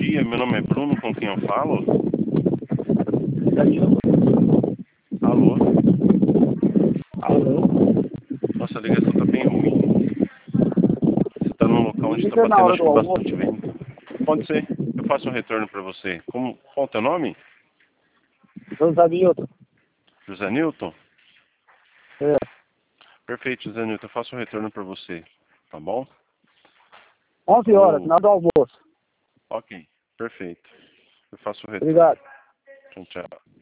dia, meu nome é Bruno, com quem eu falo? Danilo. Alô? Alô? Nossa, a ligação tá bem ruim. Você tá num local onde tá Liga na batendo, hora acho do que almoço. bastante vento. Pode ser, eu faço um retorno pra você. Qual é o teu nome? José Milton. José Newton? É. Perfeito, José Newton, eu faço um retorno pra você, tá bom? 11 horas, na hora do almoço. Ok, perfeito. Eu faço o retorno. Obrigado. Tchau, tchau.